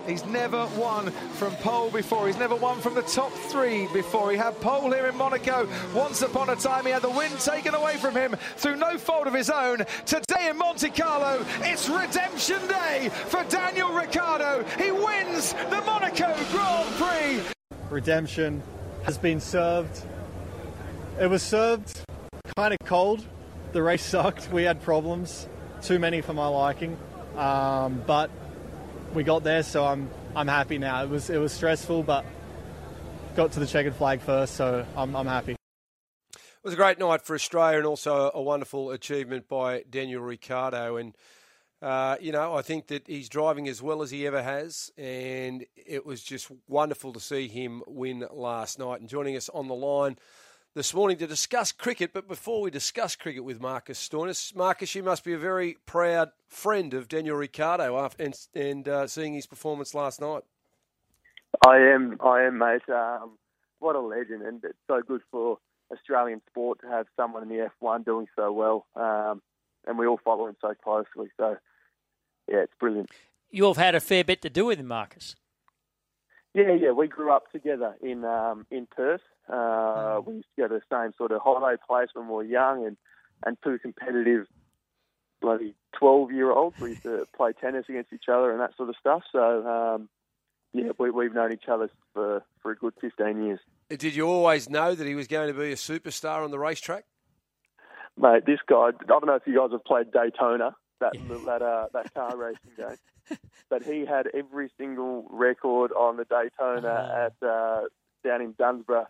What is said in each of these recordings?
He's never won from pole before. He's never won from the top three before. He had pole here in Monaco. Once upon a time, he had the win taken away from him through no fault of his own. Today in Monte Carlo, it's redemption day for Daniel Ricciardo. He wins the Monaco Grand Prix. Redemption has been served. It was served kind of cold. The race sucked. We had problems, too many for my liking, but we got there, so I'm happy now. It was stressful, but got to the checkered flag first, so I'm happy. It was a great night for Australia and also a wonderful achievement by Daniel Ricciardo. And, I think that he's driving as well as he ever has. And it was just wonderful to see him win last night. And joining us on the line this morning to discuss cricket. But before we discuss cricket with Marcus Stoinis, Marcus, you must be a very proud friend of Daniel Ricciardo and seeing his performance last night. I am, mate. What a legend, and it's so good for Australian sport to have someone in the F1 doing so well, and we all follow him so closely. So, yeah, it's brilliant. You've had a fair bit to do with him, Marcus. Yeah. We grew up together in Perth. We used to go to the same sort of holiday place when we were young, and two competitive, bloody 12-year-olds. We used to play tennis against each other and that sort of stuff. So, we've known each other for a good 15 years. Did you always know that he was going to be a superstar on the racetrack? Mate, this guy, I don't know if you guys have played Daytona, that car racing game, but he had every single record on the Daytona down in Dunsborough,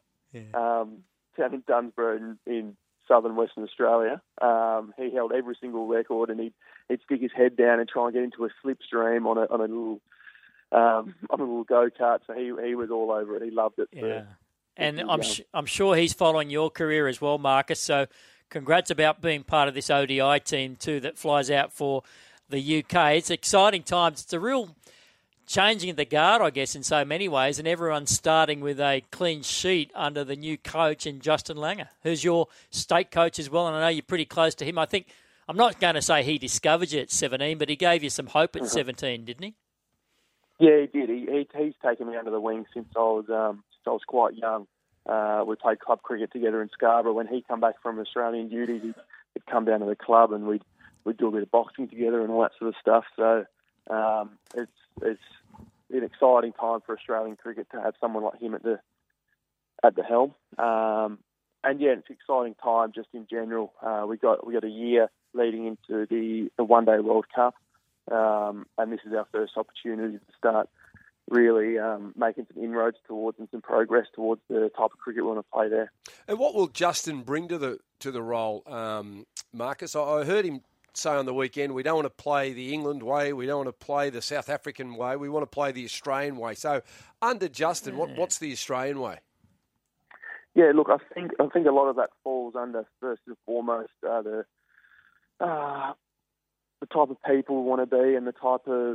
in southern Western Australia. He held every single record, and he'd stick his head down and try and get into a slipstream on a little go-kart. So he was all over it. He loved it. Yeah. And I'm sure he's following your career as well, Marcus. So congrats about being part of this ODI team too that flies out for the UK. It's exciting times. It's a real changing of the guard, I guess, in so many ways, and everyone's starting with a clean sheet under the new coach in Justin Langer, who's your state coach as well, and I know you're pretty close to him. I'm not going to say he discovered you at 17, but he gave you some hope at 17, didn't he? Yeah, he did. He's taken me under the wing since I was quite young. We played club cricket together in Scarborough. When he come back from Australian duties, he'd come down to the club and we'd do a bit of boxing together and all that sort of stuff. So it's an exciting time for Australian cricket to have someone like him at the helm. And yeah, it's an exciting time just in general. We got a year leading into the One Day World Cup, and this is our first opportunity to start really making some inroads towards and some progress towards the type of cricket we want to play there. And what will Justin bring to the role, Marcus? I heard him say on the weekend, we don't want to play the England way, we don't want to play the South African way, we want to play the Australian way. So under Justin, what's the Australian way? Yeah, look, I think a lot of that falls under first and foremost the type of people we want to be and the type of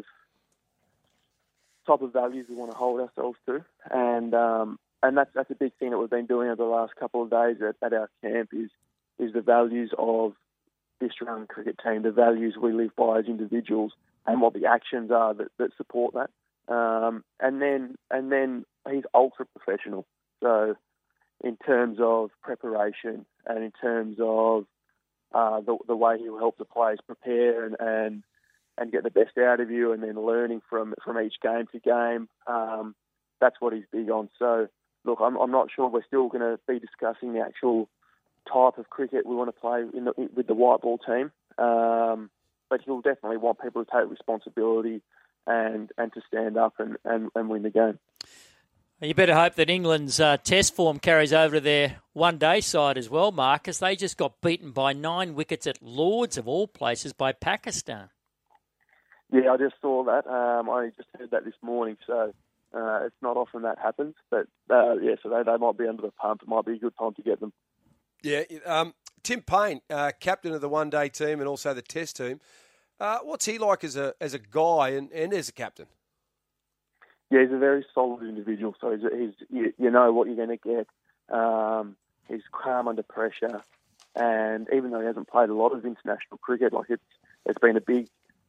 values we want to hold ourselves to, and that's a big thing that we've been doing over the last couple of days at our camp is the values of the Australian cricket team, the values we live by as individuals, and what the actions are that support that. And then he's ultra professional. So in terms of preparation and in terms of the way he'll help the players prepare and get the best out of you, and then learning from each game to game. That's what he's big on. So, look, I'm not sure we're still going to be discussing the actual type of cricket we want to play with the white ball team, but he'll definitely want people to take responsibility and to stand up and win the game. You better hope that England's test form carries over to their one-day side as well, Marcus. They just got beaten by 9 wickets at Lords, of all places, by Pakistan. Yeah, I just saw that. I just heard that this morning, so it's not often that happens. But, so they might be under the pump. It might be a good time to get them. Yeah, Tim Paine, captain of the one-day team and also the test team. What's he like as a guy and as a captain? Yeah, he's a very solid individual. So he's you know what you're going to get. He's calm under pressure, and even though he hasn't played a lot of international cricket, like it's been a big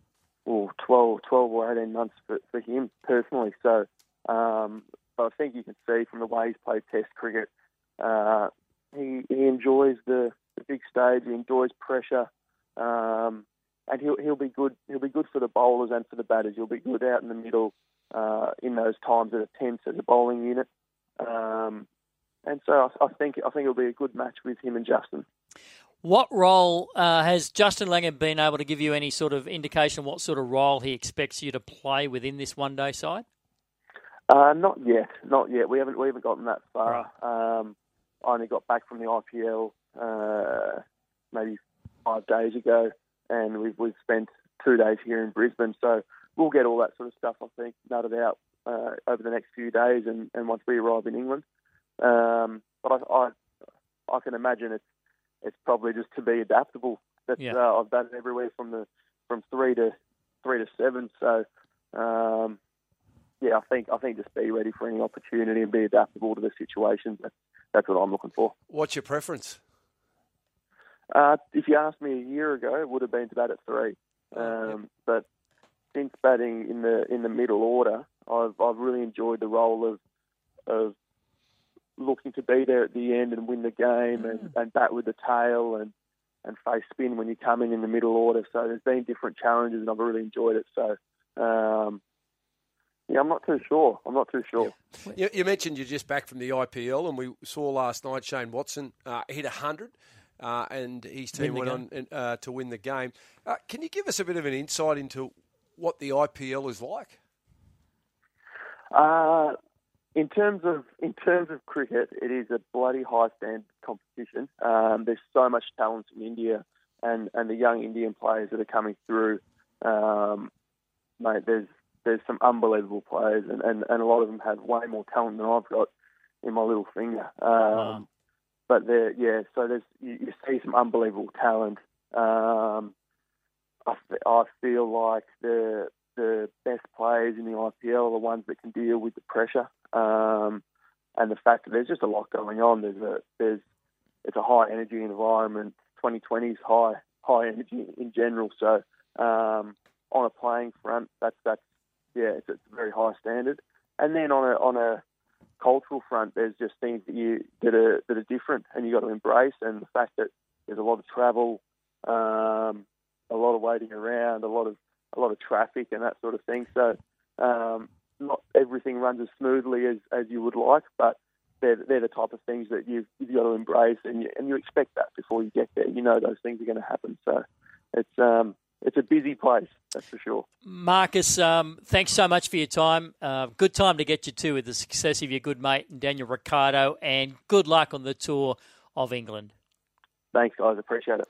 12 or 18 months for him personally. So I think you can see from the way he's played Test cricket, he enjoys the big stage. He enjoys pressure, and he'll be good. He'll be good for the bowlers and for the batters. He'll be good out in the middle in those times that are tense as a bowling unit. And so I think it'll be a good match with him and Justin. What role has Justin Langer been able to give you any sort of indication what sort of role he expects you to play within this one-day side? Not yet. We haven't gotten that far. Right. I only got back from the IPL maybe 5 days ago, and we've spent 2 days here in Brisbane. So we'll get all that sort of stuff, I think, nutted out over the next few days, and once we arrive in England. But I can imagine it's probably just to be adaptable. That's I've done it everywhere from 3 to 7. So I think just be ready for any opportunity and be adaptable to the situations. That's what I'm looking for. What's your preference? If you asked me a year ago, it would have been to bat at 3. But since batting in the middle order, I've really enjoyed the role of looking to be there at the end and win the game and bat with the tail and face spin when you come in the middle order. So there's been different challenges and I've really enjoyed it. So, I'm not too sure. Yeah. You mentioned you're just back from the IPL, and we saw last night Shane Watson hit 100 and his team went on to win the game. Can you give us a bit of an insight into what the IPL is like? In terms of cricket, it is a bloody high standard competition. There's so much talent in India, and the young Indian players that are coming through, mate. There's some unbelievable players, and a lot of them have way more talent than I've got in my little finger. Wow. But so you see some unbelievable talent. I feel like the best players in the IPL are the ones that can deal with the pressure, and the fact that there's just a lot going on. It's a high energy environment. 2020 is high energy in general. So on a playing front, it's a very high standard. And then on a cultural front, there's just things that are different, and you got to embrace. And the fact that there's a lot of travel, a lot of waiting around, a lot of traffic and that sort of thing. So not everything runs as smoothly as you would like, but they're the type of things that you've got to embrace, and you expect that before you get there. You know those things are going to happen. So it's a busy place, that's for sure. Marcus, thanks so much for your time. Good time to get you to with the success of your good mate Daniel Ricciardo, and good luck on the tour of England. Thanks, guys. Appreciate it.